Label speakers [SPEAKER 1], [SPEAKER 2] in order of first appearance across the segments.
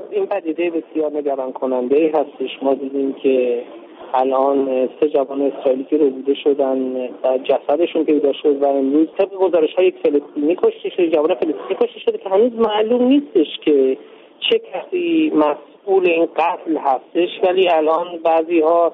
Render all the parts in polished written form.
[SPEAKER 1] این پدیده بسیار نگران کننده هستش. ما دیدیم که الان 3 جوان اسرائیلی که رسیده شدن و جسدشون پیدا شد و امروز طبق گزارش‌های یک فلسطینی کشته شده، جوان فلسطینی کشته شده که هنوز معلوم نیستش که چه کسی مسئول این قتل هستش، ولی الان بعضی‌ها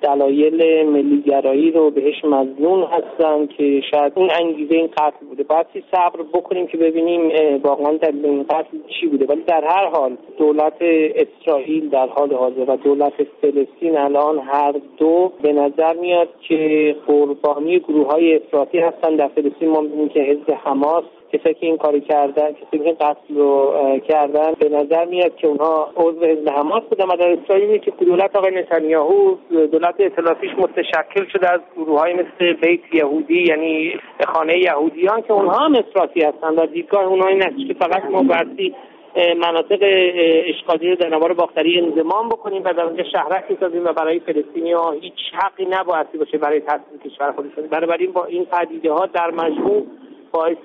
[SPEAKER 1] دلایل ملی‌گرایی رو بهش مظنون هستن که شاید اون انگیزه این قتل بوده. باید صبر بکنیم که ببینیم واقعا دلیل این قتل چی بوده. ولی در هر حال دولت اسرائیل در حال حاضر و دولت فلسطین الان هر دو به نظر میاد که قربانی گروه‌های افراطی هستن. در فلسطین ما می‌بینیم که حزب حماس کسایی که این کاری کردن، کسایی که قتل رو کردن، به نظر میاد که اونها عضو حزب حماس بودن. و در اسرائیل که دولت آقای نتانیاهو دولت ائتلافیش متشکل شده از گروه‌های مثل بیت یهودی، یعنی خانه یهودیان که اونها هم افراطی هستن و دیدگاه اونها این است که فقط ما برسی مناطق اشغالی رو در نوار باختری انضمام بکنیم و در اونجا شهرک بسازیم و برای فلسطینی‌ها هیچ حقی نباید باشه برای تصمیم کشور خودشون. بنابراین با این پدیده‌ها در مجموع باعث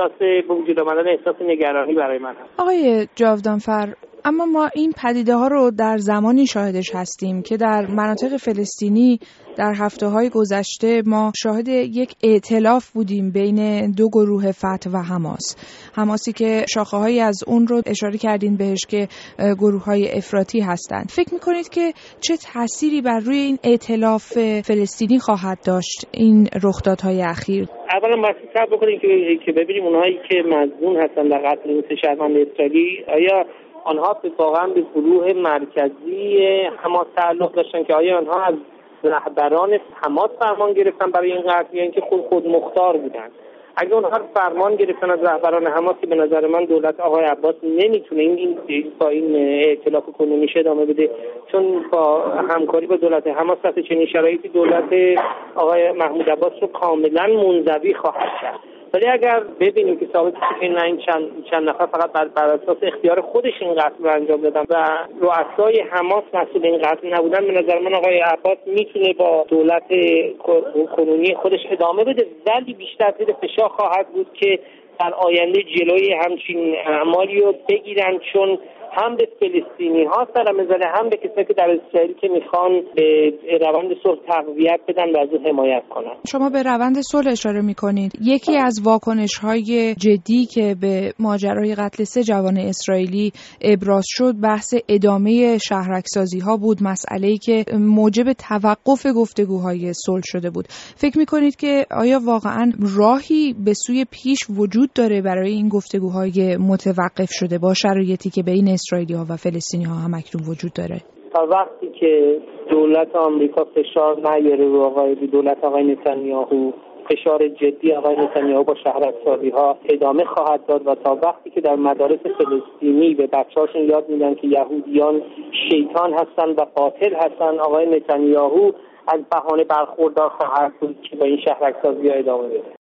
[SPEAKER 1] وجود آمدن احساس نگرانی برای من هست.
[SPEAKER 2] آقای جاودانفر، اما ما این پدیده ها رو در زمانی شاهدش هستیم که در مناطق فلسطینی در هفته‌های گذشته ما شاهد یک ائتلاف بودیم بین دو گروه فتح و حماسی که شاخه‌هایی از اون رو اشاره کردین بهش که گروه‌های افراطی هستند. فکر می‌کنید که چه تأثیری بر روی این ائتلاف فلسطینی خواهد داشت این رخدادهای اخیر؟
[SPEAKER 1] اولا باید صبر بکنیم که ببینیم اونهایی که مظنون هستن در قتل این 3 شهروند اسرائیلی آیا آنها واقعا به گروه مرکزی حماس تعلق داشتن، که آیا آنها از رهبران حماس فرمان گرفتن برای این قتل یا اینکه خود مختار بودن. اگه اونها فرمان گرفتن از رهبران حماس، به نظر من دولت آقای عباس نمیتونه این با این ائتلاف کنونیش ادامه بده، چون با همکاری با دولت حماس تحت چنین شرایطی دولت آقای محمود عباس رو کاملا منزوی خواهد کرد. ولی اگر ببینیم که ثابت بشه که این چند نفر فقط بر اساس اختیار خودش این قتل رو انجام دادن و رؤسای حماس مسئول این قتل نبودن، به نظر من آقای عباس میتونه با دولت کنونی خودش ادامه بده، ولی بیشتر زیر فشار خواهد بود که در آینده جلوی همچین اعمالی رو بگیرن، چون هم به فلسطینی ها سلام میزنه، هم به کسایی که در اسرائیل که میخوان به روند صلح تقویت بدن و از اون حمایت کنن.
[SPEAKER 2] شما به روند صلح اشاره میکنید. یکی از واکنش های جدی که به ماجرای قتل 3 جوان اسرائیلی ابراز شد بحث ادامه شهرک‌سازی ها بود، مسئله‌ای که موجب توقف گفتگوهای صلح شده بود. فکر میکنید که آیا واقعا راهی به سوی پیش وجود داره برای این گفتگوهای متوقف شده با شرایطی که بین اسرائیلی‌ها و فلسطینی‌ها هم اکنون وجود داره؟
[SPEAKER 1] تا وقتی که دولت آمریکا فشار نیاره رو دولت آقای نتانیاهو، فشار جدی آقای نتانیاهو با شهرک‌سازی‌ها ادامه خواهد داد و تا وقتی که در مدارس فلسطینی به بچه‌هاشون یاد میدن که یهودیان شیطان هستن و قاتل هستن، آقای نتانیاهو از بهانه برخوردار خواهد بود که با این شهرک‌سازی‌ها ادامه بده.